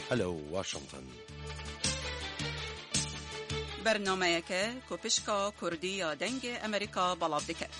هەلو واشنطن. بەرنامەیەکە کۆپشکا کوردی یا دەنگ ئەمریکا بەڵاو دەکات.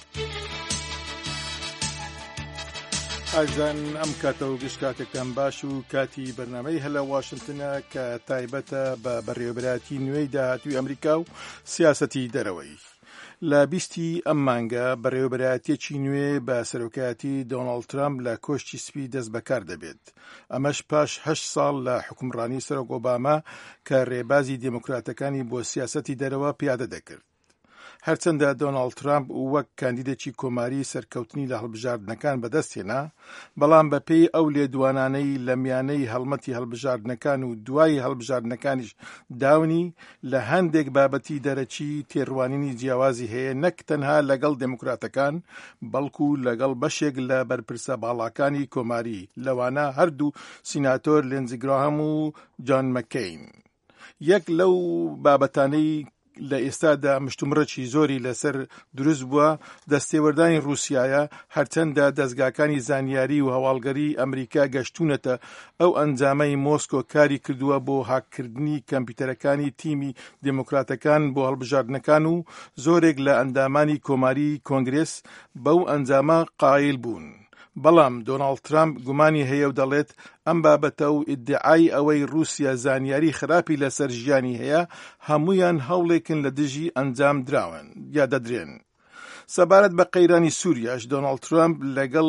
ئازان ئەم کاتە و گشتاتێکتان باش و کاتی بەرنامەی هەلە واشنتنە کە تایبەتە بە بەڕێوەبەراتی نوێی داهاتووی ئەمریکا و سیاسەتی دەرەوەی. لە 20 ئەم مانگە بەڕێوەبەراتیەکی نوێ بە سەرۆکایەتی دۆناڵد ترامپ لە کۆشتی سپی دەست بەکار دەبێت. ئەمەش پاش 8 ساڵ لە حکومڕانی سەرۆک ئۆباما کە ڕێبازی دموکراتەکانی بۆ سیاسەتی دەرەوە پیادە دەکرد. هەرچەندە دۆناڵد ترامپ وەک کاندیدێکی کۆماری سەرکەوتنی لە هەڵبژاردنەکان بەدەستهێنا، بەڵام بەپێی ئەو لێدوانانەی لە میانەی هەڵمەتی هەڵبژاردنەکان و دوای هەڵبژاردنەکانیش داونی لە هەندێک بابەتی دەرەچی تێڕوانینی جیاوازی هەیە، نەک تەنها لەگەڵ دموکراتەکان بەڵکو لەگەڵ بەشێک لە بەرپرسە باڵاکانی کۆماری، لەوانە هەردوو سیناتۆر لێنزی گراهام و جۆن مەکەین. یەک لەو بابەتانەی لە ئێستادا مشتومڕەکی زۆری لەسەر دروست بووە دەستێوەردانی رووسایە، هەرچەندە دەستگاکانی زانیاری و هەواڵگەری ئەمریکا گەشتونەتە ئەو ئەنجامەی مۆسکۆ کاری کردووە بۆ هاکردنی کەمپیوتەرەکانی تیمی دموکراتەکان بۆ هەڵبژاردنەکان و زۆرێک لە ئەندامانی کۆماری کۆنگرێس بەو ئەنجامە قایل بوون. بەڵام دۆناڵد ترامپ گومانی هەیە و دەڵێت ئەم بابەتە و ئیدعای ئەوەی رووسیا زانیاری خراپی لەسەر ژیانی هەیە هەمویان هەوڵێکن لە دژی ئەنجام دراون یا دەدرێن. سەبارەت بە قەیرانی سووریاش دۆناڵد ترامپ لەگەڵ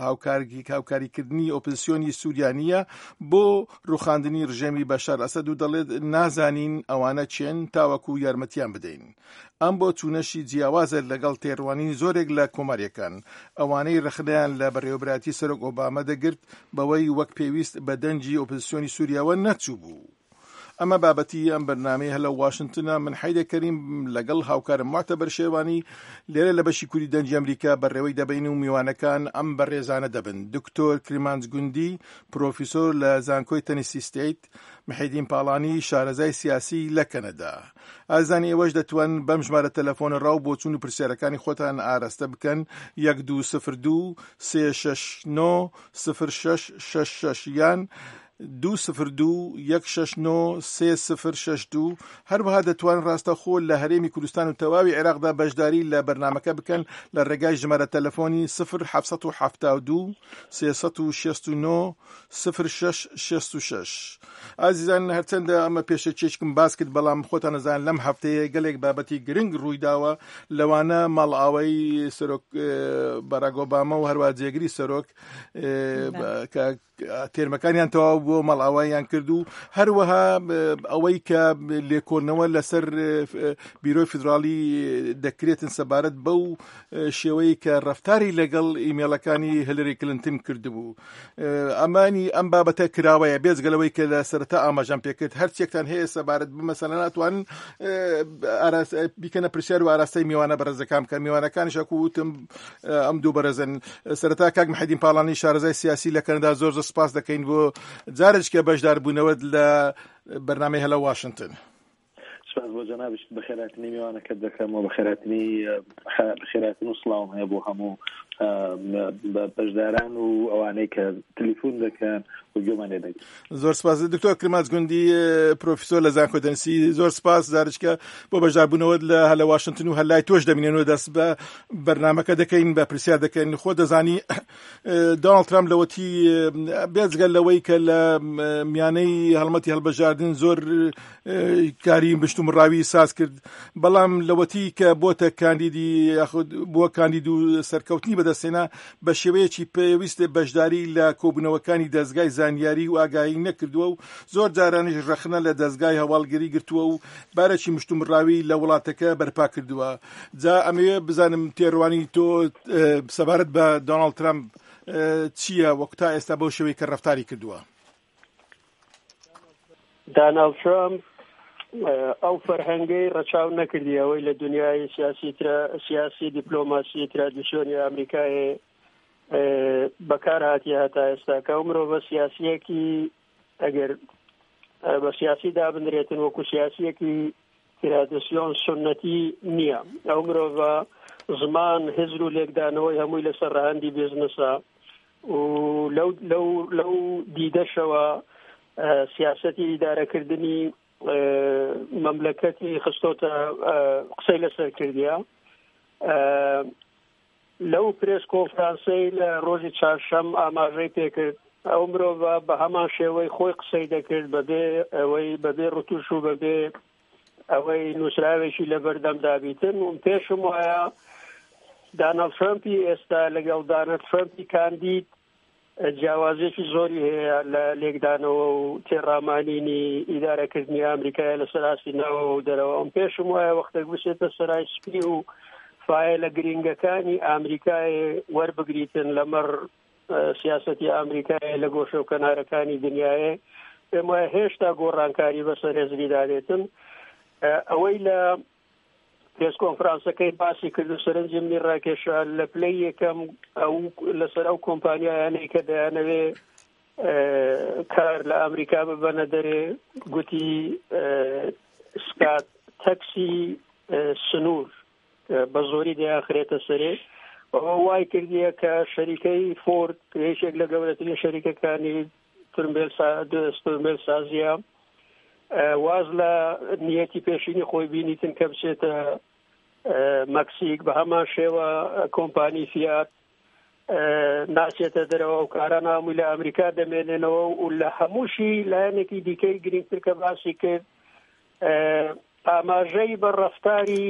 هاوکاریکردنی ئۆپۆزیسیۆنی سووریانیە بۆ ڕوخاندنی ڕژێمی بەشار ئەسەد و دەڵێت نازانین ئەوانە چێن تاوەکو یارمەتیان بدەین. ئەم بۆ چوونەشی جیاوازە لەگەڵ تێڕوانین زۆرێک لە کۆماریەکان ئەوانەی ڕخنیان لە بەڕێوەبەراتی سەرۆک ئۆباما دەگرت بەوەی وەک پێویست بە دەنجی ئۆپۆزیسیۆنی سووریاوە نەچوو بوو. ئەمە بابەتی ئەم بەرنامەی هەلە واشنتنە. من حەیدە کەریم لەگەڵ هاوکارم معتەبەر شێوانی لێرە لە بەشی کوردی دەنجی ئەمریکا بەڕێوەی دەبین و میوانەکان ئەم بەڕێزانە دەبن: دکتۆر کریمانج گوندی، پرۆفیسۆر لە زانکۆی تەنیسی ستیت، محیدین پاڵانی، شارەزای سیاسی لە کەنەدا. ئازانی ئێوەش دەتوان بەم ژمارە تەلەفۆنە ڕاو بۆ چوون و پرسیارەکانی خۆتان ئاراستە بکەن: 1202 369 0666 یان 202 169 3062. هەروەها دەتوان ڕاستەخۆ لە هەرێمی کوردستان و تەواوی عێراقدا بەشداری لە بەرنامەکە بکەن لە ڕێگای ژمارە تەلەفۆنی 0772 369 0666. ئازیزان، هەرچەندە ئەمە پێشەچێکم باس کرد، بەڵام خۆتان نەزان لەم هەفتەیە گەلێک بابەتی گرنگ ڕوویداوە، لەوانە ماڵئاوەی سەرۆک باراک ئۆباما و هەروە جێگری سەرۆک کە تێرمەکانیان تەواو بۆ ماڵئاواییان کرد و هەروەها ئەوەی کە لێکۆڵنەوە لەسەر بیرۆی فیدراڵی دەکرێتن سەبارەت بەو شێوەیە کە ڕەفتاری لەگەڵ ئیمێلەکانی هیلاری کلینتن کردبوو. ئەمانی ئەم بابەتە کراوەیە بێجگەلەوەی کە لە سەرەتا ئاماژەم پێکرد هەرچێکتان هەیە سەبارەت بمەسەلە ناتوانن بیکەنە پرسیار و ئاراستەی میوانە بەرەزەکان بکەن. میوانەکانیش وتم ئەم دوو بەرەزن. سەرەتا کاک محیدین پاڵانی، شارەزای سیاسی لە کەنەدا، زۆر سپاس دەکەین بۆ جارێککە بەشدار بوونەوەت لە بەرنامەی هەلە واشنتن. سپاس بۆ جەنابش، بەخێرهاتنی میوانەکەت دەکەم و بەخێرهاتن و سڵاوم هەیە بۆ هەموو بەشداران و ئەوانەی کە تەلیفۆن دەکەن و گوێمان لێ دەگرن. زۆر سپاس. دکتۆر کریمانج گوندی، پرۆفیسۆر لە زانکۆی تەنیسی، زۆر سپاس جارێککە بۆ بەشداربوونەوەت لە هەلە واشنتن و هەلای تۆش دەبینێنەوە دەست بە بەرنامەکە دەکەین، بە پرسیار دەکەین. خۆ دەزانی دۆناڵد ترامپ لەوەتی بێجگەل لەوەی کە لە میانەی هەڵمەتی هەڵبژاردن زۆر کاری مشتومڕاوی ساز کرد، بەڵام لەوەتی کە بۆتە کاندیدی بووە کاندید و سەرکەوتنی بەدەستێنا بە شێوەیەکی پێویستە بەشداری لە کۆبوونەوەکانی دەستگای زانیاری و ئاگاهی نەکردووە و زۆر جارانیش ڕەخنە لە دەستگای هەواڵگەری گرتووە و بارێکی مشتومڕاوی لە وڵاتەکە بەرپا کردووە. جا ئەمەوێ بزانم تێڕوانی تۆ سەبارەت بە دۆناڵد ترامپ چییە وەکو تا ئێستا بەو شێوەی کە ڕەفتاری کردووە؟ دۆناڵد ترامپ ئەو فەرهەنگەی ڕەچاو نەکردی ئەوەی لە دنیای سیاسی دیپلۆماسی ترادیسیۆنی ئەمریکای بەکار هاتی هەتا ئێستا کە ئەو مرۆڤە سیاسیەکی ئەگەر بە سیاسی دابنرێتن وەکو سیاسیەکی ترادیسیۆن سنەتی نییە. ئەو مرۆڤە زمان هزر و لێکدانەوەی هەمووی لەسەر ڕەهەندی بێزنسە و لەو دیدەشەوە سیاسەتی ئیدارەکردنی مەملەکەتی خستۆتە قسەی لەسەر کردیە. لەو پرێس کۆنفرانسەی لە ڕۆژی چارشەم ئاماژەی پێکرد ئەو مرۆڤ بە هەمان شێوەی خۆی قسەی دەکرد بەبێ ڕوتوش و بەبێ ئەوەی نووسراوێکی لە بەردەم دابیتن و پێشم وایە دانەڵد ترەمپی ئێستا لەگەڵ دانەڵد ترەمپی کاندید جیاوازێکی زۆری هەیە لە لێکدانەوە و تێڕامانینی ئیدارەکردنی ئەمریکای لە سەراسینەوە و دەرەوە ئەم پێشم وایە وەختێک بچێتە سەرای سپی و فایلە گرنگەکانی ئامریکای وەربگریتن لەمەڕ سیاسەتی ئامریکای لە گۆشە و کەنارەکانی دنیاە پێم وایە هێشتا گۆڕانکاری بەسەر هێزری دادێتن. ئەوەی لە پرێس کۆنفرانسەکەی باسی کرد و سەرنجی منی ڕاکێشە لە پلەی یەکەم ئەو لەسەر ئەو کۆمپانیایانەی کە دەیانەوێ کار لە ئەمریکا ببەنە دەرێ گوتی سکات تەکسی سنوور بە زۆری دەیاخرێتە سەرێ ئەوە وای کردیە کە شەریکەی فۆرد یەکێک لە گەورەترین شەریکەکانی ئۆتۆمۆبیل سازیە واز لە نیەتی پێشینی خۆی بینیتن کە بچێتە مەکسیک بە هەمان شێوە کۆمپانی فیات ناچێتە دەرەوە و کاران هەمووی لە ئەمریکا دەمێنێنەوە و لە هەمووشی لایەنێکی دیکەی گرنگتر کە باسی کرد ئاماژەی بە ڕەفتاری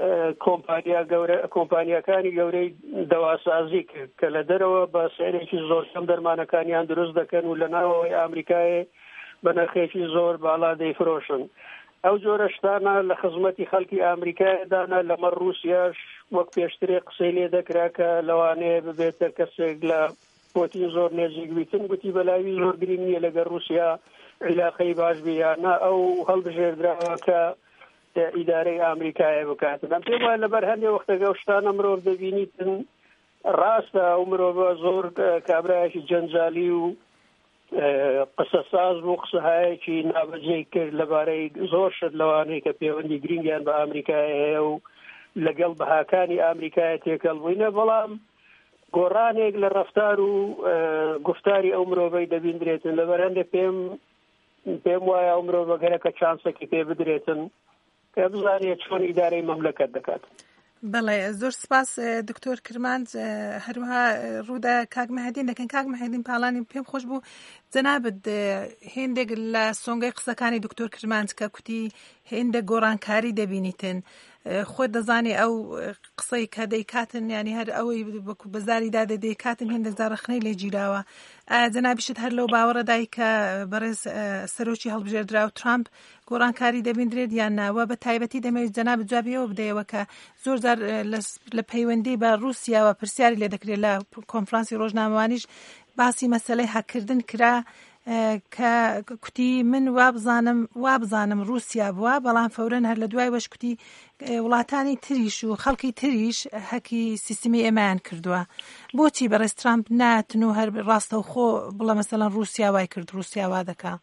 کۆمپانیەکانی گەورەی دەواسازی کرد کە لە دەرەوە بە سعرێکی زۆر کەم دەرمانەکانیان دروست دەکەن و لە ناوەوەی ئەمریکای بە نرخێکی زۆر باڵا دەیفرۆشن. ئەو جۆرە شتانە لە خزمەتی خەڵکی ئامریکایدانا لەمەڕ رووسیاش وەک پێشترێ قسەی لێ دەکرا کە لەوانەیە ببێتە کەسێک لە پۆتین زۆر نێزیک بیتن گوتی بەلاوی زۆر گرنگ نییە لەگەڵ رووسیا عیلاقەی باش بیانە ئەو هەڵبژێردراوە کە ئیدارەی ئامریکایە بکاتن. ئەم پێم وایە لەبەر هەندێک وەختەگە شتانە مرۆڤ دەبینیتن ڕاستە ئەو مرۆڤە زۆر کابرایەکی جەنجالی و قسە ساز بوو قسەهایەکی نابەجێی کرد لەبارەی زۆر شت لەوانەیە کە پەیوەندی گرنگیان بە ئامریکای هەیە و لەگەڵ بەهاکانی ئامریکایە تێکەڵ بووینە بەڵام گۆڕانێک لە ڕەفتار و گفتاری ئەو مرۆڤەی دەبیندرێتن لەبەر هەندێک پێم وایە ئەو مرۆڤەگەرە کە چانسێکی پێ بدرێتن کە بزانێت چۆن ئیدارەی مەملەکەت دەکات. بەڵێ زۆر سپاس دکتۆر کرماند. هەروها ڕوودا کاک مەهدین دەکەن. کاک مەهدین پاڵانی پێم خۆش بوو جەنابەت هێندێک لە سۆنگای قسەکانی دکتۆر کرماند کە کوتی هێندێک گۆڕانکاری دەبینیتن خۆ دەزانێ ئەو قسەی کە دەیکاتن ینی هەر ئەوەی بەزاری دادە دەیکاتن هێندێک زارەخنەی لێ گیراوە. جەنابیشت هەر لەو باوەڕەدای کە بەڕێز سەرۆکی هەڵبژێردرا و ترامپ گۆڕانکاری دەبیندرێت یان ناوە بە تایبەتی دەمەوێت جەنابەت جوابیەوە بدەیەوە کە زۆر جار لە پەیوەندی بە رووسیاوە پرسیاری لێ دەکرێت لە کۆنفرانسی ڕۆژنامەوانیش باسی مەسەلەی هەکردن کرا کە کوتی من وابزانم رووسیا بووە بەڵام فەورەن هەر لە دوای وەش کوتی وڵاتانی تریش و خەڵکی تریش هەکی سیستمی ئێمەیان کردووە. بۆچی بەڕێز ترامپ ناتن و هەر ڕاستە و خۆ بڵە مەسەڵەن رووسیا وای کرد رووسیا وا دەکا؟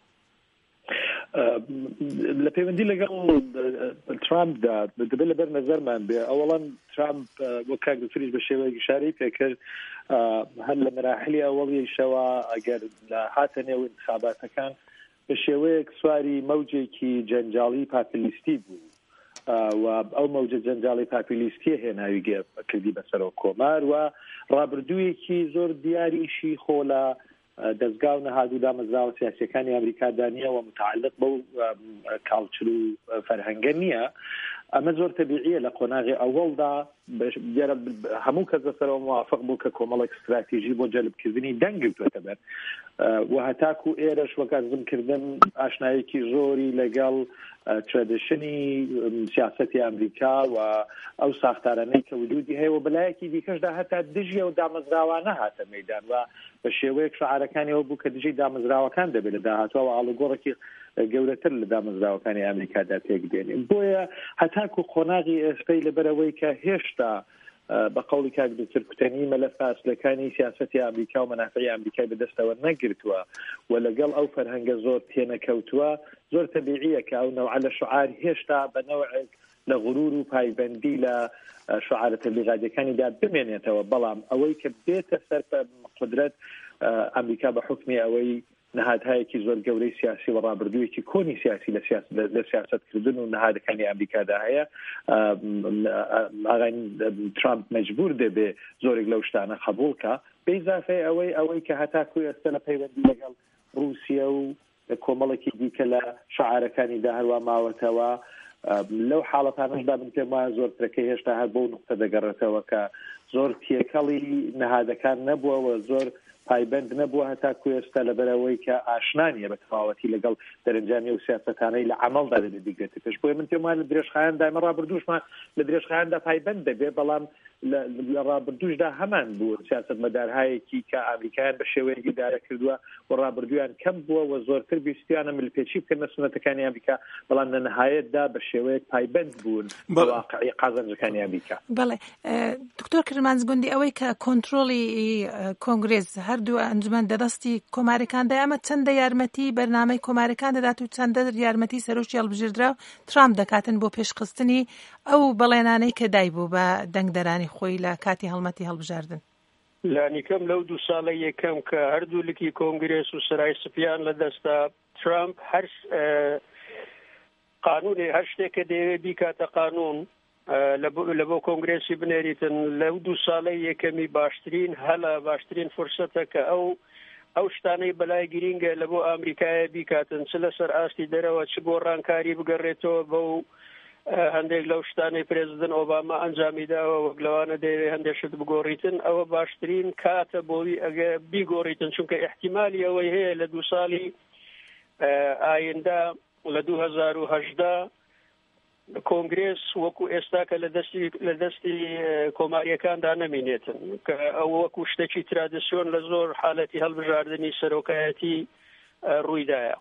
لە پەیوەندی لەگەڵ ترامپدا دەبێت لەبەر نەزەرمان بێ ئەوەڵەن ترامپ وەک کاک دکتۆریش بە شێوەیەکی شارەی پێکرد هەر لە مەراحلی ئەوەڵیشەوە ئەگەر لە هاتە نێو انتخاباتەکان بە شێوەیەک سواری مەوجێکی جەنجاڵی پاپیلیستی بوو و ئەو مەوجە جەنجاڵی پاپیلیستی هێناوی کردی بەسەرەوە کۆمار و ڕابردوویەکی زۆر دیاریشی خۆ لە دەستگا و نەهادوو دامەزراوە سیاسیەکانی ئەمریکا دانیەوە متعلق بەو کاڵچر و فەرهەنگە نییە. ئەمە زۆر تەبیعیە لە قۆناغی ئەوەڵدا هەموو کەس بەسەرەوە موافق بوو کە کۆمەڵێک استراتیژی بۆ جەلبکردنی دەنگ بتوێتە بەر و هەتاکو ئێرەش وەک ئەرزمکردن ئاشنایەکی زۆری لەگەڵ ترادیشنی سیاسەتی ئەمریکا و ئەو ساختارانەی کە وجودی هەیە و بەلایەکی دیکەشدا هەتا دژی و دامەزراوانە هاتە مەیدان و بە شێوەیەک شعارەکانی ئەوە بوو کە دژی دامەزراوەکان دەبێت لە داهاتوە ئاڵوگۆڕێکی گەورەتر لە دامەزراوەکانی ئەمریکادا تێک دێنین. بۆیە هەتاکو قۆناغی ئێستای لەبەرەوەی کە هێشتا بە قوڵی کاک دکتۆر کوتەنی مەلە فاصلەکانی سیاسەتی ئەمریکا و مەنافعی ئەمریکای بەدەستەوە نەگرتووە و لەگەڵ ئەو فەرهەنگە زۆر تێنەکەوتووە زۆر تەبیعیە کە ئەو نەوعە لە شعار هێشتا بە نەوعێک لە غرور و پایبەندی لە شعارە تەبلیغاتیەکانیدا بمێنێتەوە بەڵام ئەوەی کە بێتە سەر قدرەت ئەمریکا بە حکمی ئەوەی نەهادهایەکی زۆر گەورەی سیاسی و ڕابردوویەکی کۆنی سیاسی لە سیاستکردن و نەهادەکانی ئەمریکادا هەیە. ئاغای ترامپ مەجبور دەبێ زۆرێک لەو شتانە قبوڵکە بەئیزافەی ئەوەی کە هەتاکوی ئێستا لە پەیوەندی لەگەڵ رووسیا و کۆمەڵێکی دیکە لە شعارەکانیدا هەروە ماوەتەوە. لەو حاڵەتانەشدا من پێم وایە زۆرترەکەی هێشتا هەر بۆ نقطە دەگەڕێتەوە کە زۆر تێکەڵی نەهادەکان نەبووەوە، زۆر پایبند نەبووە هەتاکوی ئێستا لەبەرەوەی کە ئاشنانیە بە تەواوەتی لەگەڵ دەرەنجامی و سیاسەتانەی لە عەمەڵدا دەدیگرێتە پێش. بۆیە من پێم وایە لە درێژخایەندا ئێمە ڕابردووشمان لە درێژخایەندا پایبند دەبێ، بەڵام لە ڕابردووشدا هەمان بوو سیاسەتمەدارهایەکی کە ئامریکایان بە شێوەیەکی دارە کردووە و ڕابردوویان کەم بووە و زۆرتر بیستیانە ملپێچی بکەن سنەتەکانی ئەمریکا، بەڵام لە نەهایەتدا بە شێوەیەک پایبند بوون بە واقعی قازانجەکانی ئەمریکا. بەڵێ دکتۆر کرمانزگوندی ئەوەی کە کۆنتڕۆلی کۆنگرێز هەردوو ئەنجومەن دەدەستی کۆماریەکاندا، ئەمە چەندە یارمەتی بەرنامەی کۆماریەکان دەدات و چەندە یارمەتی سەرۆشی هەڵبژێردرا و ترامپ دەکاتن بۆ پێشخستنی ئەو بەڵێنانەی کە دایبوو بە دەنگدەرانی خۆی لە کاتی هەڵمەتی هەڵبژاردن. لانیکەم لەو 2 ساڵە یەکەم کە هەردوو لکی کۆنگرێس و سرای سپیان لە دەستا ترامپ هەر قانونی هەر شتێکە دەیەوێت بیکاتە قانون لە بۆ کۆنگرێسی بنێریتن. لەو 2 ساڵە یەکەمی باشترین هەلە باشترین فرسەتە کە ئەو شتانەی بەلای گرینگە لە بۆ ئامریکایە بیکاتن، چ لەسەر ئاستی دەرەوە چ بۆ ڕانکاری بگەڕێتەوە بەو هەندێک لەو شتانەی پرێزیدنت ئۆباما ئەنجامیداوە وەک لەوانە دەیەوێت هەندێک شت بگۆڕیتن. ئەوە باشترین کاتە بۆی ئەگە بیگۆڕیتن، چونکە احتیمالی ئەوەی هەیە لە 2 ساڵی ئایندا لە 2018 کۆنگرێس وەکو ئێستا کە لە دەستی کۆماریەکاندا نەمینێتن، کە ئەو وەکو شتێکی ترادیسیۆن لە زۆر حالەتی هەڵبژاردننی سەرۆکایەتی ڕوویدایە.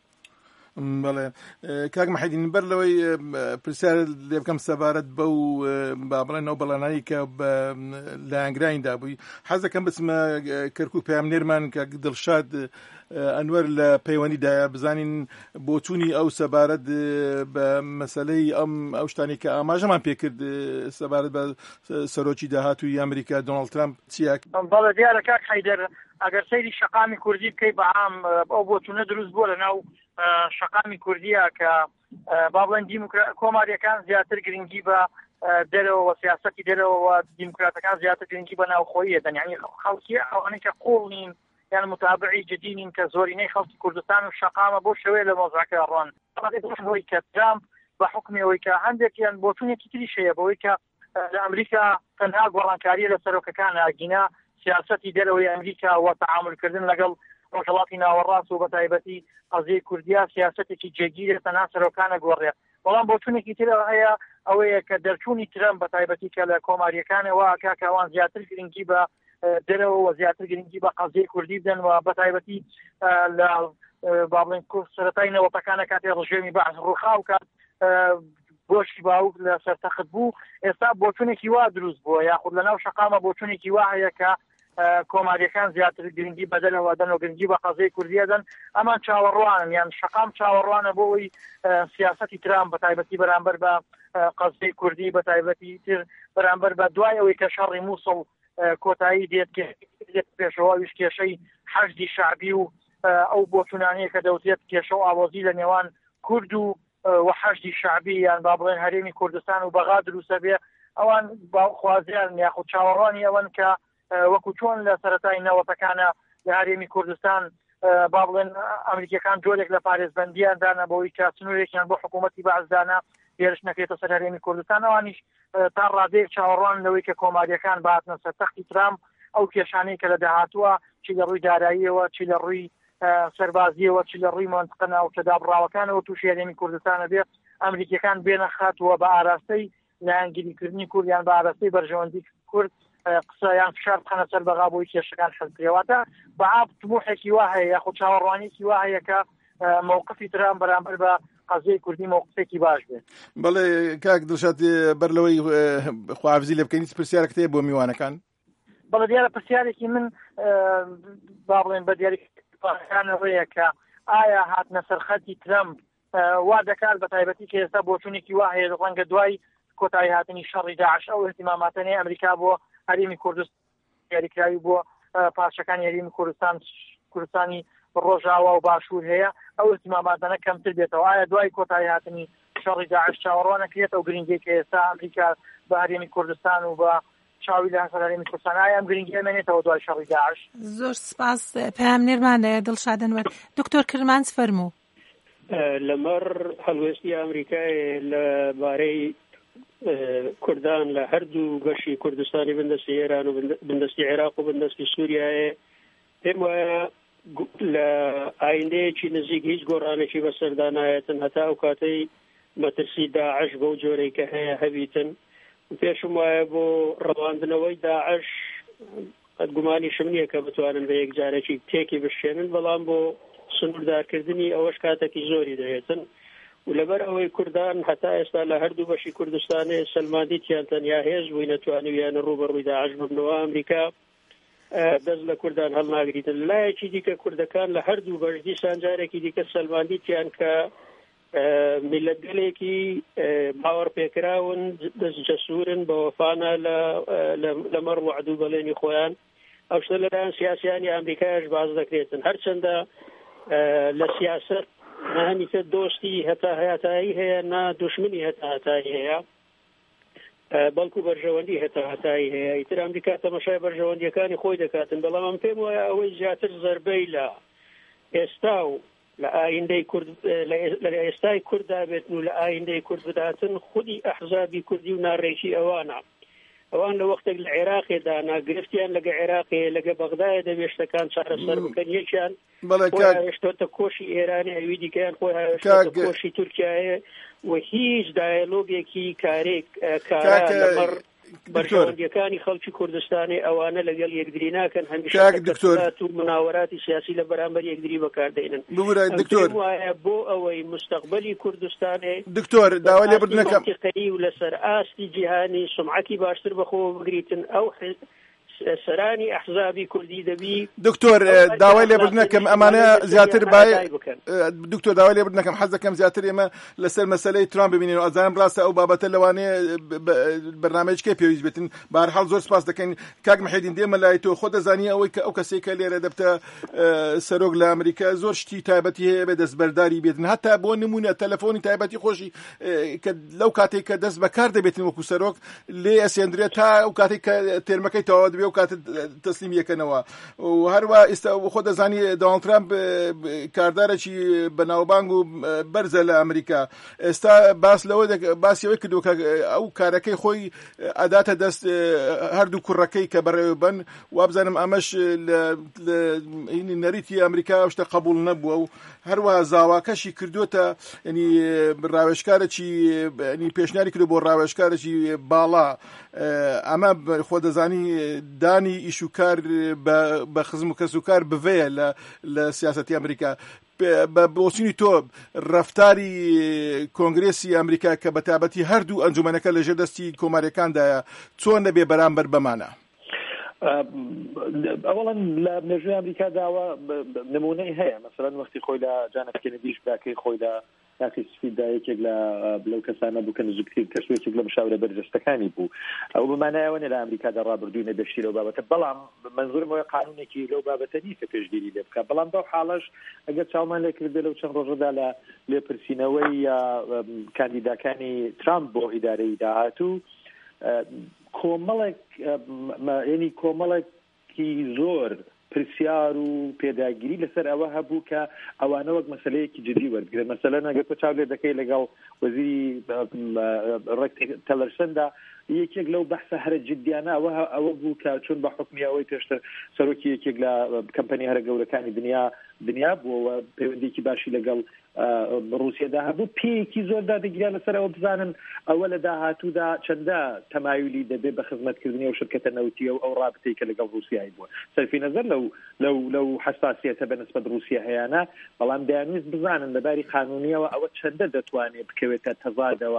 بەڵێ کاک مەحەدین بەر لەوەی پرسیار لێ بکەم سەبارەت بەو با بڵێن ئەو بەڵێنایی کە لایەنگرانیدا بووی، حەز دەکەم بچمە کەرکووک پەیامنێرمان کە دڵشاد ئەنوەر لە پەیوەندیدایە بزانین بۆچوونی ئەو سەبارەت بە مەسەلەی ئەو شتانی کە ئاماژەمان پێکرد سەبارەت بە سەرۆکی داهاتووی ئەمریکا دۆناڵد ترامپ چیە؟ بەڵێ دیارە کاک حەیدەر ئەگەر سەیری شەقامی کوردی بکەی بەعام ئەو بۆچوونە دروست بووە لەناو شەقامی کوردیە کە با بڵێن کۆماریەکان زیاتر گرنگی بە دەرەوە و سیاسەتی دەرەوە و دیموکراتەکان زیاتر گرنگی بە ناوخۆیە دەن، یعنی خەڵکی ئەوانەی کە قوڵ نین یان متابعی جدی نین کە زۆرینەی خەڵکی کوردستان و شەقامە بۆ شەوەیە لە مۆزەعەکە ڕۆن. بەڵێ کە ترامپ بە حکمەوەی کە هەندێکیان بۆچوونێکی تریش هەیە بەوەی کە لە ئەمریکا تەنها گۆڕانکاریە لە سەرۆکەکان ئاگینا سیاسەتی دەرەوەی ئەمریکا و تەعاملکردن لەگەڵ ڕۆژهەڵاتی ناوەڕاست و بەتایبەتی قەزیەی کوردیا سیاسەتێکی جێگیرە تەنها سەرۆکانە گۆڕێ. بەڵام بۆچوونێکی تر هەیە ئەوەیە کە دەرچوونی ترامپ بەتایبەتی کە لە کۆماریەکانەوە کاکە ئەوان زیاتر گرنگی بە دەرەوە و زیاتر گرنگی بە قەزیەی کوردی بدەن و بەتایبەتی لە با بڵێن سەرەتای نەوەتەکانە کاتێ ڕژێمی بەعس ڕووخاو کات گۆشتی باوک لە سەرتەخت بوو. ئێستا بۆچوونێکی وا دروست بووە، یاخود لەناو شەقامە بۆچوونێکی وا هەیە کە کۆماریەکان زیاتر گرنگی بەدەنەوە دەن و گرنگی بە قەزەی کوردیە دەن. ئەمان چاوەڕوانن، یان شەقام چاوەڕوانە بۆەوەی سیاسەتی ترامپ بەتایبەتی بەرامبەر بە قەزەی کوردی بەتایبەتی تر بەرامبەر بە دوای ئەوەی کە شەڕی مووسڵ کۆتایی دێت پێشەوە ویش کێشەی حەشدی شعبی و ئەو بۆچوونانەیە کە دەوتێت کێشە و ئاوازی لە نێوان کورد و حەشدی شعبی یان با بڵێن هەرێمی کوردستان و بەغا دروستە بێ، ئەوان خوازیان یاخود چاوەڕوانی ئەوەن کە وەکو چۆن لە سەرەتای نەوەتەکانە لە هەرێمی کوردستان با بڵێن ئەمریکەکان جۆرێک لە پارێزبەندیان دانا بەوەی کە سنوورێکیان بۆ حکوومەتی بەعزدانا هێرش نەکرێتە سەر هەرێمی کوردستان. ئەوانیش تا ڕادەیەک چاوەڕوان لەوەی کە کۆماریەکان بهاتنە سەر تەختی ترامپ ئەو کێشانەی کە لە داهاتووە چی لە ڕووی داراییەوە چی لە ڕووی سەربازیەوە چی لە ڕووی منتقە ناوچەدا بڕاوەکانەوە تووشی هەرێمی کوردستانە بێت ئەمریکەکان بێنە خاتووە بە ئاراستەی لایەنگیریکردنی کوردیان بە ئاراستەی بەرژەوەندی کورد قسەیان فشار بخەنە سەر بەغا بۆی کێشەکان حەزکرێواتە بەعاب طموحێکی وا هەیە یاخود چاوەڕوانێکی وا هەیە کە موقفی ترامپ بەرامبەر بە قەزەی کوردی موقفێکی باش بێت. بەڵێ کاک دڵشاد بەر لەوەی خواحافزی لێ بکەین پرسیارێک هەیە بۆ میوانەکان؟ بەڵێ دیارە پرسیارێکی من با بڵێن بە دیاریکانەوەیە کە ئایا هاتنە سەرخەتی ترامپ وا دەکات بە تایبەتی کە ئێستا بۆچوونێکی وا هەیە ڕەنگە دوای کۆتایی هاتنی شەڕی داعش ئەو احتیماماتەنەی ئەمریکا بۆ هەرێمی کوردستان دیاریکراوی بۆ پارچەکانی هەرێمی کوردستانی ڕۆژاوا و باشوور هەیە ئەو احتیماماتانە کەمتر بێتەوە. ئایا دوای کۆتایی هاتنی شەڕی داعش چاوەڕوان نەکرێت ئەو گرنگی کە ئێستا ئەمریکا بە هەرێمی کوردستان و بە چاوی لە هەرێمی کوردستان ئایا ئەم گرنگی ئەمێنێتەوە دوای شەڕی داعش؟ زۆر سپاس پامنێرمان دڵشادەنوەر. دکتۆر کرمانس فەرموو. لەمەڕ هەڵوێستی ئەمریکای لەبارەی کوردان لە هەردوو بەشی کوردستانی بندستی ئێران و بندستی عێراق و بندستی سووریایە پێم وایە لە ئایندەیەکی نزیک هیچ گۆڕانێکی بەسەردانایەتن هەتا ئەو کاتەی مەترسی داعش بەو جۆرەی کە هەیە هەبیتن. پێشم وایە بۆ ڕەواندنەوەی داعش گومانی شم نییە کە بتوانن بە یەکجارێکی تێکی بشێنن، بەڵام بۆ سنووردارکردنی ئەوەش کاتێکی زۆری دەهێتن. و لەبەر ئەوەی کوردان هەتا ئێستا لە هەردوو بەشی کوردستانی سەلماندیتیان تەنیا هێز بووی نەتوانیویانە ڕوبەڕووی داعش ببنەوە. ئەمریکا دەست لە کوردان هەڵناگریتن. لایەکی دیکە کوردەکان لە هەردوو بەش دیسان جارێکی دیکە سەلماندیتیان کە میلەتگەلێکی باوەڕ پێکراون دەست جەسوورن بە وەفانە لەمەڕ وعدوو بەڵێنی خۆیان. ئەو شتە لەلایەن سیاسیانی ئەمریکایش باز دەکرێتن. هەرچەندە لە سیاست نهێنیتە دۆستی هەتا هەیاتایی هەیە، نا دوشمنی هەتا هەتایی هەیە، بەڵکو بەرژەوەندی هەتا هەتایی هەیە. ئیتر ئەمریکا تەماشای بەرژەوەندیەکانی خۆی دەکاتن، بەڵام ئەم پێم وایە ئەوەی زیاتر زەربەی لە ئێستا و لە ئایندەی کورد لە ئێستای کووردا بێتن و لە ئایندەی کورد بداتن خودی ئەحزابی کوردی و ناڕێکی ئەوانە. ئەوان لە وەختێک لە عێراقێدا ناگرفتیان لەگە عێراقێ لەگە بەغدایە دەبێت شتەکان چارەسەر بکەن. یەکیان هێشتۆتە کۆشی ئێرانی، ئەوی دیکەیان خۆی هێشتۆتە کۆشی تورکیایە و هیچ دایەلۆگێکی کارێک کارا لەمەڕ بەرژەوەندیەکانی خەڵکی کوردستانی ئەوانە لەگەڵ یەکدری ناکەن، هەمیشە و مناوەراتی سیاسی لە بەرامبەر یەکدری بەکاردێنن. وایە بۆ ئەوەی مستەقبەلی کوردستانی دکتۆر داوا لێبردنەکەم و لەسەر ئاستی جیهانی سمعەتی باشتر بەخۆ بگریتن ئەو سەرانی ئەحزابی کوردی دەبی. دکتۆر داوای لێبردنەکەم ئەمانە زیاتر باید دکتۆر داوای لێبردنەکەم حەز دەکەم زیاتر ئێمە لەسەر مەسەلەی ترامپ ببینین و ئەزانم ڕاستە ئەو بابەتە لەوانەیە بەرنامەیەکێ پێویست بێتن. بەهەرحاڵ زۆر سپاس دەکەین کاک محیدین دێمە لای تۆ. خۆ دەزانی ئەوەی کە ئەو کەسێکە لێرە دەبتە سەرۆک لە ئەمریکا زۆر شتی تایبەتی هەیە بێ دەستبەرداری بێتن. هەتا بۆ نمونە تەلەفۆنی تایبەتی خۆشی کە لەو کاتێک کە دەست بەکار دەبێتن وەکو سەرۆک لێ ئەسێندرێت تا ئەو کاتێک کە تێرمەکەی تەواو دەبێت و کاتت تەسلیم یەکەنەوە. و هەروە ئێستا خۆ دەزانی دۆناڵد ترامپ کاردارێکی بەناوبانگ و بەرزە لە ئەمریکا. ئێستا باسیەوەی کردو کە ئەو کارەکەی خۆی ئەداتە دەست هەردوو کوڕەکەی کە بەڕێوە بن. وابزانم ئەمەش لە نەریتی ئەمریکا شتە قبول نەبووە و هەروە زاواکەشی کردوتە ینی ڕاوێژکارێکی پێشنیاری کردو بۆ ڕاوێژکارێکی باڵا. ئەمە خۆ دەزانی دانی ئیشوکار بە خزم و کەسوکار بڤەیە لە سیاسەتی ئەمریکا. بە بۆچینی تۆ ڕەفتاری کۆنگرێسی ئەمریکا کە بەتابەتی هەردوو ئەنجومەنەکە لەژێر دەستی کۆماریەکاندایە چۆن دەبێ بەرامبەر بەمانە؟ ئەوڵەن لە مێژووی ئەمریکا داوا نمونەی هەیە. مەسەڵەن وەختی خۆی لە جانف کێنەدیش براکەی خۆی لە تاقی سفیدا یەکێک لەو کەسانە بوو کە نزوکتر کەسوێکێک لە مشاورە بەرجەستەکانی بوو. ئەو بمانایەوەنە لە ئەمریکادا ڕابردووی نەبێشتی لەو بابەتە، بەڵام منزورمەوەی قانونێکی لەو بابەتە نیە کە پێشگیری لێ بکە. بەڵام بەو حاڵەش ئەگەر چاومان لێکردێ لەو چەند ڕۆژەدا لە لێپرسینەوەی کاندیداکانی ترامپ بۆ ئیدارەی داهاتوو کۆمەڵێکی زۆر پرسیار و پێداگیری لەسەر ئەوە هەبوو کە ئەوانە وەک مەسەلەیەکی جدی وەربگرن. مەسەلەن ئەگەر تۆ چاو لێ دەکەی لەگەڵ وەزیری ڕێک تەلەرسەندا یەکێک لەو بەحسە هەرە جدیانە ئەوە بوو کە چون بە حکمی ئەوەی پێشتر سەرۆکی یەکێک لە کەمپەنی هەرە گەورەکانی دنیا بووەوە پەیوەندیکی باشی لەگەڵ ڕوسیادا هەبوو. پێیەکی زۆر دادەگیران لەسەر ئەوە بزانن ئەوە لە داهاتوودا چەندە تەمایلی دەبێت بە خزمەتکردنی ئەو شرکەتە نەوتیە و ئەو ڕابطەی کە لەگەڵ رووسیای بووە. سەرفی نەزەر لەو حساسیەتە بەنسبەت رووسیا هەیەە، بەڵام دەیانویست بزانن لەباری قانونیەوە ئەوە چەندە دەتوانێت بکەوێتە تەضادەوە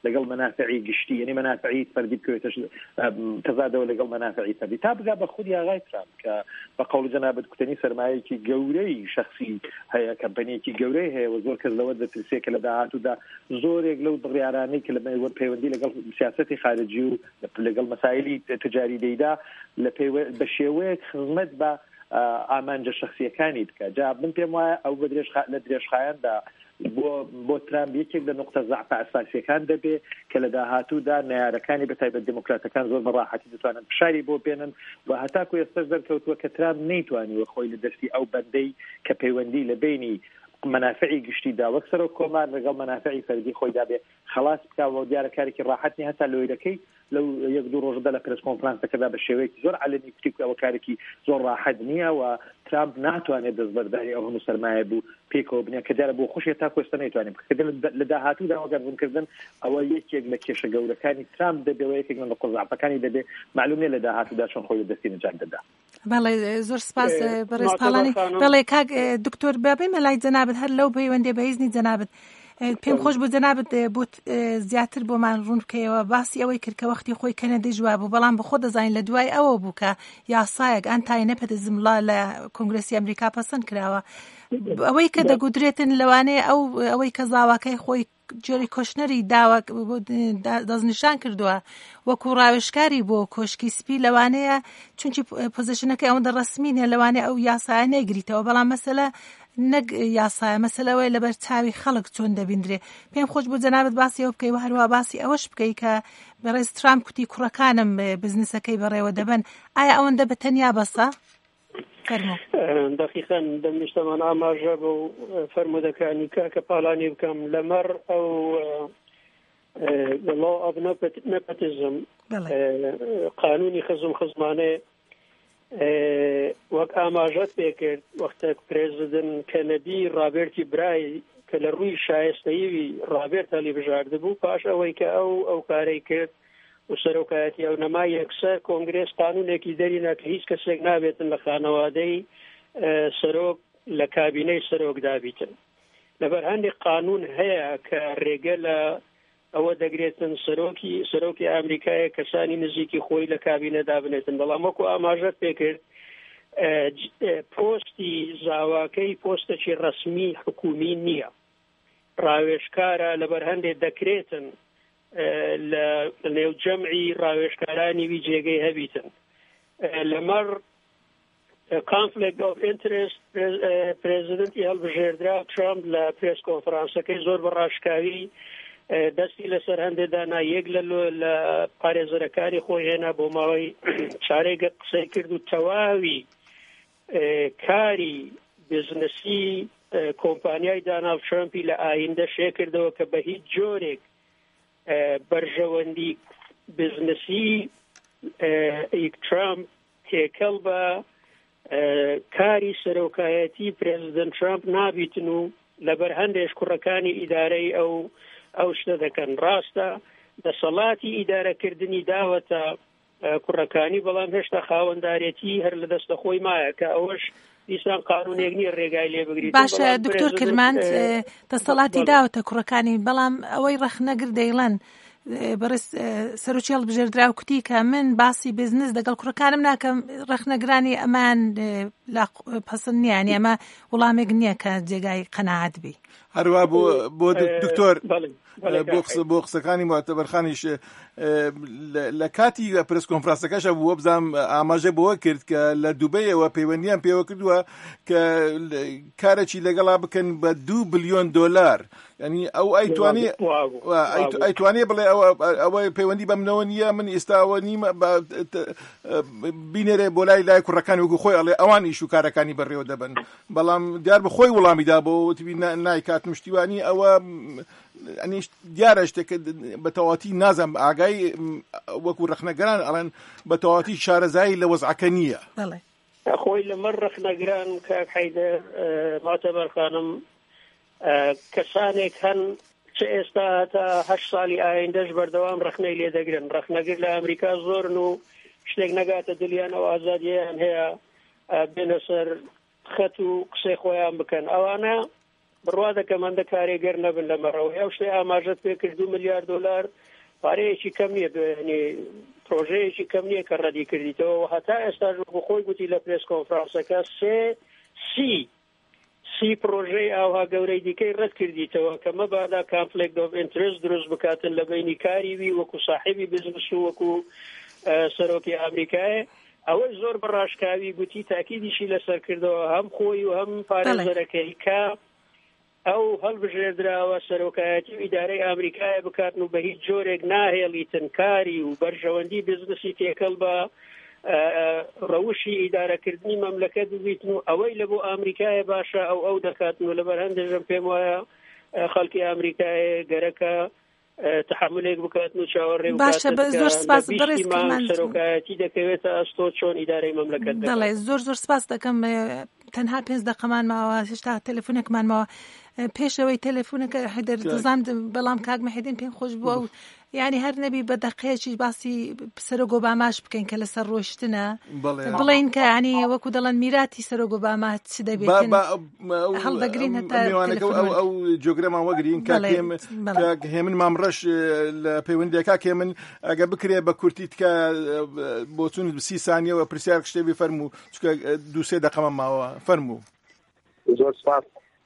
لەگەڵ منافعی گشتی یعنی منافعی فەردی بکەوێتە تەزادەوە لەگەڵ منافعی فەردی تا بگا بە خودی ئاغای ترامپ کە بە قەوڵ جەنابەت کوتنی سەرمایەکی گەورەی شخصی هەیە کەمپەنیەکی گەورەی هەیە و زۆر کەس لەوە دەترسێ کە لە داهاتوودا زۆرێک لەو بڕیارانەی کە لە پەیوەندی لەگەڵ سیاسەتی خارجی و لەگەڵ مەسائلی تجاری دەیدا بە شێوەیەک خزمەت بە ئامانجە شخصیەکانی بکە جا من پێم وایە ئەو بە لە درێژخایەندا بۆ ترامپ یەکێک لە نقطە زەعف ئەساسیەکان دەبێت کە لە داهاتوودا نەیارەکانی بەتایبەت دموکراتەکان زۆر بەڕاحەتی دەتوانن فشاری بۆ بێنن و هەتاکو ئێستاش دەرکەوتووە کە ترامپ نەیتوانیوە خۆی لە دەستی ئەو بەندەی کە پەیوەندی لە بینی منافعی گشتیدا وەک سەرۆک کۆمار لەگەڵ منافعی فەردی خۆیدا بێ خلاص بکاوە دیارە کارێکی ڕاحەتی هەتا لۆیرەکەی لەو یەک دوو ڕۆژدا لە پرس کۆنفرانسەکەدا بە شێوەیەکی زۆر عەلەمی کوتی ئەوە کارێکی زۆر ڕاحەت نییە و ترامپ ناتوانێت دەستبەرداری ئەو هەموو سەرمایە بوو پێکەوە بنیە کە دیارە بۆ خۆشی تا کۆستا نەیتوانێت بکردن لە داهاتوودا وەگەڕبوونکردن ئەوە یەکێک لە کێشە گەورەکانی ترامپ دەبێت یەکێک لە نقطە زەعفەکانی دەبێت معلوم نیە لە داهاتوودا چۆن خۆی دەستی نەجات دەدا. بەڵێ زۆر سپاس بەڕێز پاڵانی. بەڵێ کاک دکتۆر بابێمە لای جەنابەت هەر لەو پەیوەندێ بەهیزنی جەنابەت پێم خۆش بوو جەنابەت بوت زیاتر بۆمان ڕوون بکەیەوە باسی ئەوەی کرد کە وەختی خۆی کەنەدی جواب بوو بەڵام بەخۆ دەزانین لە دوای ئەوە بوو کە یاسایەک ئەنتای نەپەتیزم لە کۆنگرەسی ئەمریکا پەسەند کراوە ئەوەی کە دەگودرێتن لەوانەیە ئەوەی کە زاواکەی خۆی جۆری کۆشنەری داوا دەستنیشان کردووە وەکو ڕاوێژکاری بۆ کۆشکی سپی لەوانەیە چونکی پۆزیشنەکەی ئەوەندە ڕەسمی نیە لەوانەیە ئەو یاسایە نەیگریتەوە بەڵام مەسەلە نەک یاسایە مەسەلەوەی لەبەر چاوی خەڵک چۆن دەبیندرێ. پێم خۆش بوو جەنابەت باسی ئەوە بکەی و هەروە باسی ئەوەش بکەی کە بەڕێز ترامپ کوتی کوڕەکانم بزنسەکەی بەڕێوە دەبن ئایا ئەوەندە بەتەنیا بەسە؟ دقیقاً دەمنیشتەمان ئاماژە بۆ فەرمودەکانی کە پاڵانی بکەم لەمەڕ ئەو law of nepotism قانونی خزمانێ وەک ئاماژەت پێکرد وەختە پرێزیدنت کەنەدی ڕابێرتی برای کە لە ڕووی شایستەیی ڕابێرت هەڵیبژاردە بوو پاش ئەوەی کە ئەو کارەی کرد و سەرۆکایەتی ئەو نەمای یەکسەر کۆنگرێس قانونێکی دەرینە کە هیچ کەسێک نابێتن لە خانەوادەی سەرۆک لە کابینەی سەرۆک دابیتن لەبەر هەندێک قانون هەیە کە ڕێگە لە ئەوە دەگرێتن سەرۆکی ئەمریکایە کەسانی نزیکی خۆی لە کابینە دابنێتن بەڵام وەکو ئاماژەت پێکرد پۆستی زاواکەی پۆستێکی ڕەسمی حکومی نییە ڕاوێژکارە لەبەر هەندێک دەکرێتن لە نێو جەمعی ڕاوێژکارانی وی جێگەی هەبیتن لەمەڕ conflict of interest پرێزیدنتی هەڵبژێردرا ترامپ لە پرێس کۆنفرانسەکەی زۆر بەڕاشکاوی دەستی لەسەر هەندێکدانا یەک لە پارێزەرەکانی خۆی هێنا بۆ ماوەی چارێک قسەی کرد و تەواوی کاری بزنسی کۆمپانیای دانالد ترامپی لە ئایندە شێ کردەوە کە بە هیچ جۆرێک بەرژەوەندی بزنسی ترامپ تێکەڵ بە کاری سەرۆکایەتی پرێزیدنت ترامپ نابیتن و لەبەر هەندێک کوڕەکانی ئیدارەی ئەو شتە دەکەن ڕاستە دەسەڵاتی ئیدارەکردنی داوەتە کوڕەکانی بەڵام هێشتا خاوەندارێتی هەر لە دەستە خۆی مایە کە ئەوەش دیسان قانونێک نیە ڕێگای لێ بگریت. باشە دکتۆر کرماند دەسەڵاتی داوەتە کوڕەکانی بەڵام ئەوەی ڕەخنەگر دەیڵەن بەڕێز سەرۆکی هەڵبژێردرا و کوتی کە من باسی بزنس دەگەڵ کوڕەکانم ناکەم ڕەخنەگرانی ئەمان پەسەند نییە یعنی ئەمە وەڵامێک نییە کە جێگای قەناعەت بی. هەروە بۆ دکتۆر بۆ قسەکانی معتەبەرخانیش لە کاتی پرس کۆنفرانسەکەشە بووە بزانم ئاماژە بۆوە کرد کە لە دووبەیەوە پەیوەندیان پێوە کردووە کە کارێکی لەگەڵا بکەن بە $2 بلیۆن ینی ئەو ئەیتوانێ بڵێ ئەوە پەیوەندی بە منەوە نییە من ئێستاوە نیمە بینێرێ بۆ لای کوڕەکانی وەکو خۆی ئەڵێ ئەوان ئیش و کارەکانی بەڕێوە دەبن بەڵام دیار بە خۆی وەڵامیدا بۆ وتبی نایکات مشتیوانی ئەوە ئەنی دیارە شتێک بە تەواتی نازم ئاگای وەکو ڕەخنەگەران ئەڵێن بە تەواتی شارەزایی لە وەزعەکە نییە خۆی لەمەڕ ڕەخنەگران کاک حەیدەر معتەبەر خانم کەسانێک هەن چه ئێستا هەتا 8 ساڵی ئایندەش بەردەوام ڕەخنەی لێ دەگرن ڕەخنەگر لە ئەمریکا زۆرن و شتێک نەگاتە دلیانەوە ئازادیان هەیە بێنە سەر خەت و قسەی خۆیان بکەن ئەوانە بڕوا دەکەم ئەندە کارێگەر نەبن لەمەڕەوە ئەو شتەی ئاماژەت پێ کرد 2 ملیار دلار پارەیەکی کەم نییە پرۆژەیەکی کەم نییە کە ڕەدی کردیتەوە هەتا ئێستاژ بۆ خۆی گوتی لە پرێس کۆنفرانسەکە سی پرۆژەی ئاوا گەورەی دیکەی ڕەت کردیتەوە کە مەبادا کانفلیکت ئۆف ئینترست دروست بکاتن لە بینی کاریوی وەکو صاحبی بزنس و وەکو سەرۆکی ئەمریکایە ئەوەی زۆر بەڕاشکاوی گوتی تاکیدیشی لەسەر کردەوە هەم خۆی و هەم پارێزەرەکەی کە ئەو هەڵبژێردراوە سەرۆکایەتی و ئیدارەی ئەمریکایە بکاتن و بە هیچ جۆرێک ناهێڵیتن کاری و بەرژەوەندی بزنسی تێکەڵ بە ڕەوشی ئیدارەکردنی مەملەکەت ببیتن و ئەوەی لە بۆ ئەمریکایە باشە ئەو دەکاتن و لەبەر هەندێکم پێم وایە خەڵکی ئەمریکایە گەرەکە تحملێک بکاتن و چاوەڕێ باشە زۆر سپاس بەڕێز سەرۆکایەتی دەکەوێتە ئەستۆ چۆن ئیدارەی مەملەکەت دەڵێ زۆر سپاس دەکەم تەنها 5 دقەمان ماوە هێشتا تەلەفۆنێکمان ماوە پێشەوەی تەلەفۆنەکە حیدەر دەزانم بەڵام کاک مەحیدین پێم خۆش بووە و یعنی هەر نەبی بە دەقەیەکی باسی سەرۆک ئۆباماش بکەین کە لەسەر ڕۆیشتنە بڵێن کە ینی وەکو دەڵێن میراتی سەرۆک ئۆباما چ دەبێت هەڵدەگرین هەتا ئەو جۆگرەمان وەگرین کاک هێمن مامڕەش لە پەیوەندیەکە هێمن ئەگە بکرێ بە کورتی تکە بۆ چوون 30 سانیەوە پرسیار شتێبی فەرموو چکە 2-3 دقەمان ماوە فەرموو زۆر سپاس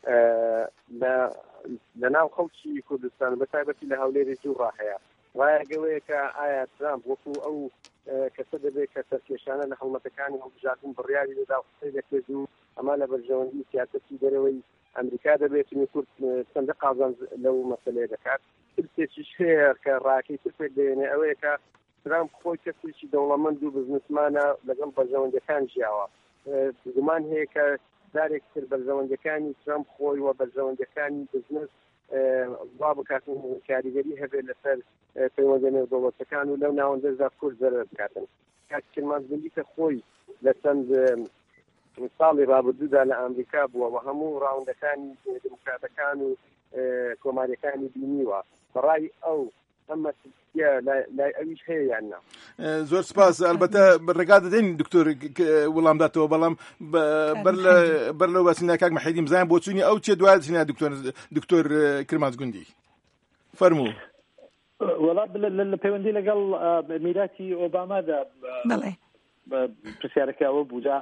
لە ناو خەڵکی کوردستان بە تایبەتی لە هەولێری جوڕا هەیە ڕایەگەوەیە کە ئایا ترامپ وەکو ئەو کەسە دەبێت کە سەرکێشانە لە هەڵمەتەکانی هەڵبژاردن بڕیاری لەدا قسەی دەکرێت و ئەما لە بەرژەوەندی سیاسەتی دەرەوەی ئەمریکا دەبێت کورد چەندە قازان لەو مەسەلەیە دەکات ترسێکیش هەیە کە ڕاکەی ترسێک دێنێ ئەوەیە کە ترامپ خۆی کەسێکی دەوڵەمەند و بزنسمانە لەگەڵ بەرژەوەندەکان ژیاوە گومان هەیە کە دارێک تر بەرژەوەندەکانی ترامپ خۆی و بەرژەوەندەکانی بزنس وا بکاتن کاریگەری هەبێت لەسەر پەیوەندە نێودەوڵەتەکان و لەو ناوەندەدا کورد زەرەر بکاتن کاکرمانزبندی کە خۆی لە چەند ساڵی ڕابردوودا لە ئەمریکا بووە و هەموو ڕاوندەکانی دموکراتەکان و کۆماریەکانی بینیوە بەڕای ئەو ئەمە لای ئەویش هەیە یان نا زۆر سپاس ئەلبەتە ڕێگا دەدەین دکتۆر وەڵامداتەوە بەڵام بەر لەو بەچینە کاک مەحیدین بزانین بۆ چوونی ئەو چێ دوای چینە دکتۆر کرمانزگوندی فەرموو وەڵام لە پەیوەندی لەگەڵ میراتی ئۆبامادا پرسیارەکەەوە بووجا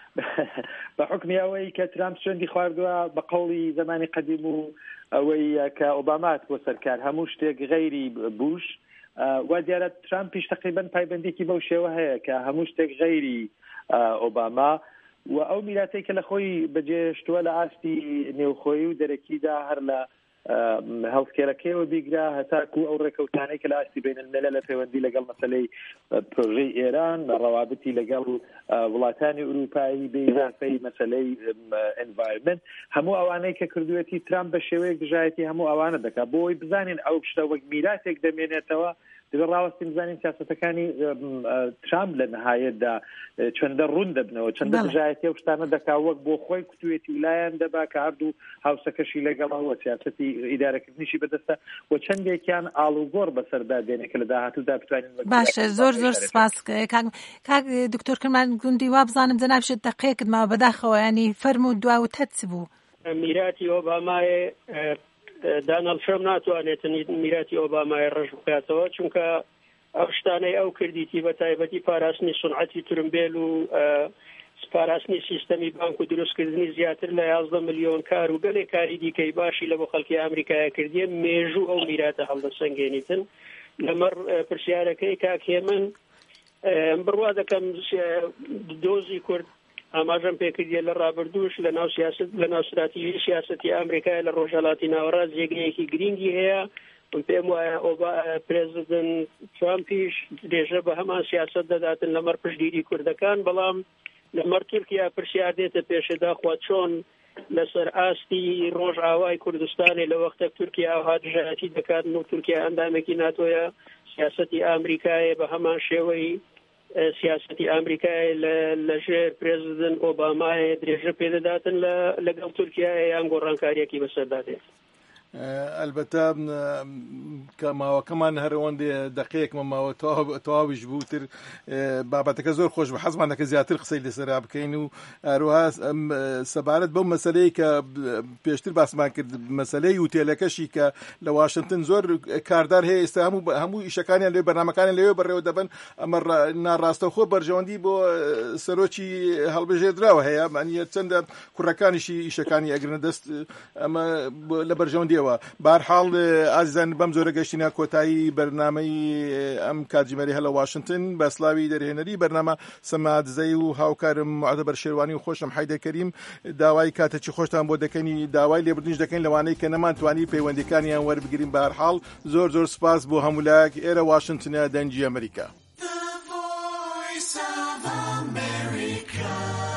بە حکمی ئەوەی کە ترامپ شوێندی خواردووە بە قەوڵی زمانی قەدیم و ئەوەی کە ئۆبامات بۆ سەرکار هەموو شتێک غەیری بوش وا دیارە ترامپیش تقریبا پایبندێکی بەو شێوە هەیە کە هەموو شتێک غەیری ئۆباما و ئەو میراتەی کە لە خۆی بەجێشتووە لە ئاستی نێوخۆی و دەرەکیدا هەر لە هەڵسکێرەکەیەوە بیگرا هەتاکو ئەو ڕێکەوتانەی کە لە ئاستی بینەلملەلە لە پەیوەندی لەگەڵ مەسەلەی پرۆژەی ئێران ڕەوابەتی لەگەڵ وڵاتانی ئوروپایی بێزافەی مەسەلەی ئەنڤایرمنت هەموو ئەوانەی کە کردوێتی ترامپ بە شێوەیەک دژایەتی هەموو ئەوانە دەکات بۆی بزانین ئەو شتە وەک میراتێک دەمێنێتەوە دەبێت ڕاوەستی بزانین سیاسەتەکانی ترامپ لە نەهایەتدا چەندە ڕوون دەبنەوە چەندە دژایەتی ئەو شتانە دەکا وەک بۆ خۆی کوتوێتی ولایەن دەبا کە هەردوو هاوسەکەشی لەگەڵەوە سیاسەتی ئیدارەکردنیشی بەدەستە و چەندێکیان ئاڵوگۆڕ بەسەردا دێنێ کە لە داهاتوودا بتوانین باشە زۆر سپاس کاک دکتۆر کرمانگوندی وا بزانم جەنابشت دەقەیەکت ماوە بەداخەوە ینی فەرموو دواوتە چ بوو میراتی ئۆبامایە داناڵد ترامپ ناتوانێت میراتی ئۆبامای ڕژ بکاتەوە چونکە ئەو شتانەی ئەو کردیتی بە تایبەتی پاراستنی سونعەتی تورمبێل و پاراستنی سیستەمی بانک و دروستکردنی زیاتر لە 11 ملیۆن کار و گەلێک کاری دیکەی باشی لە بۆ خەڵکی ئەمریکایە کردیە مێژوو ئەو میراتە هەڵدەسەنگێنیتن لەمەڕ پرسیارەکەی کاکێ من بڕوا دەکەم دۆزی کورد ئاماژەم پێکردیە لە ڕابردووش لە ناو سیاست لە ناو استراتیژی سیاسەتی ئەمریکای لە ڕۆژهەڵاتی ناوەڕاست جێگەیەکی گرنگی هەیە پێم وایە پرێزیدنت ترامپیش درێژە بە هەمان سیاست دەداتن لەمەڕ پشتگیری کوردەکان بەڵام لەمەڕ تورکیا پرسیار دێتە پێشەدا خوا چۆن لەسەر ئاستی ڕۆژ ئاوای کوردستانی لە وەختە تورکیا ئاوا دژایەتی دەکاتن و تورکیا ئەندامێکی ناتۆیە سیاسەتی ئەمریکایە بە هەمان شێوەی سیاسەتی ئەمریکای لەژێر پرێزیدنت ئۆبامای درێژە پێدەداتن لەگەڵ تورکیای یان گۆڕانکاریەکی بەسەردادێت البته کەماوەکەمان هەرەوەندێ دقەیەکمە ماوە تەواویش بووتر بابەتەکە زۆر خۆش بە حەزمانەکە زیاتر قسەی لەسەرا بکەین و هەروەها سەبارەت بەو مەسەلەی کە پێشتر باسمان کرد مەسەلەی وتێلەکەشی کە لە واشنگتن زۆر کاردار هەیە ئێستا هەموو ئیشەکانیان لێ بەرنامەکانیان لەوێ بەڕێوە دەبن ئەمە ناڕاستەوخۆ بەرژەوەندی بۆ سەرۆکی هەڵبژێردراوە هەیە معنیە چەندە کوڕەکانیشی ئیشەکانی ئەگرنە دەست ئەمە لە بەرژەوەندیەوە بارحاڵ ئازیزان بەم زۆرە گەشتینە کۆتایی بەرنامەی ئەم کاتژمێری هەلە واشنگتن بە سلاوی دەرهێنەری بەرنامە سەمادزەی و هاوکارم معتەبەر شێروانی و خۆشم حەیدەر کەریم داوای کاتێکی خۆشتان بۆ دەکەنی داوای لێبوردنیش دەکەین لەوانەی کە نەمانتوانی پەیوەندیەکانیان وەربگرین بارحاڵ زۆر سپاس بۆ هەموو لایەک ئێرە واشنگتنە دەنگی ئەمریکا.